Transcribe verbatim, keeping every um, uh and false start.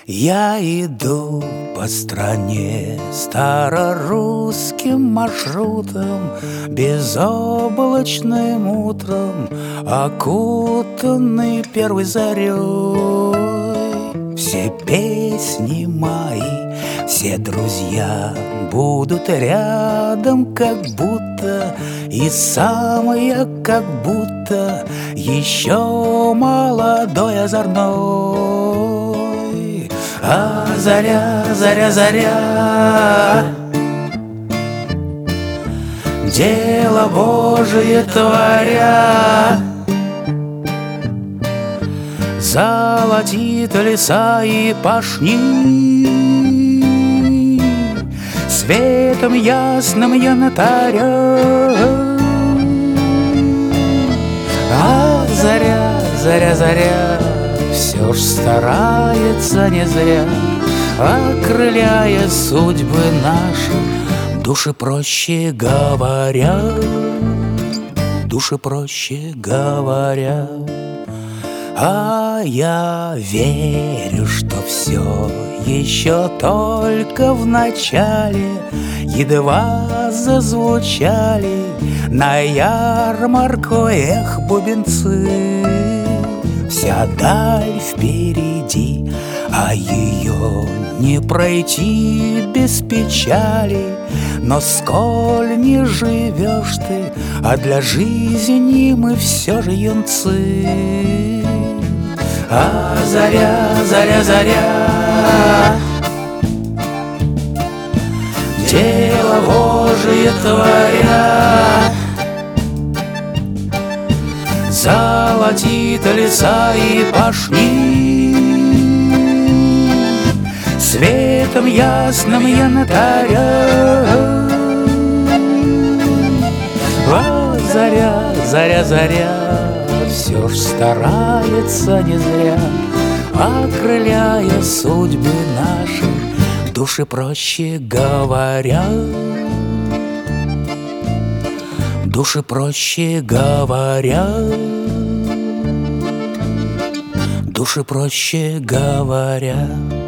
Я иду по стране старорусским маршрутом, безоблачным утром, окутанный первой зарей. Все песни мои, все друзья будут рядом, как будто, и сам я как будто еще молодой, озорной. А заря, заря, заря, дело Божие творя, золотит леса и пашни, светом ясным янтаря. А заря, заря, заря, все ж старается не зря, окрыляя судьбы наши, души проще говоря, души проще говоря. А я верю, что все еще только в начале, едва зазвучали на ярмарку эх бубенцы. Вся даль впереди, а ее не пройти без печали. Но сколь не живешь ты, а для жизни мы все же юнцы. А заря, заря, заря, дело Божие творя, золотит леса и пашни, светом ясным янтаря. А заря, заря, заря, все ж старается не зря, окрыляя судьбы наши, души проще говоря, души проще говоря, души проще говоря.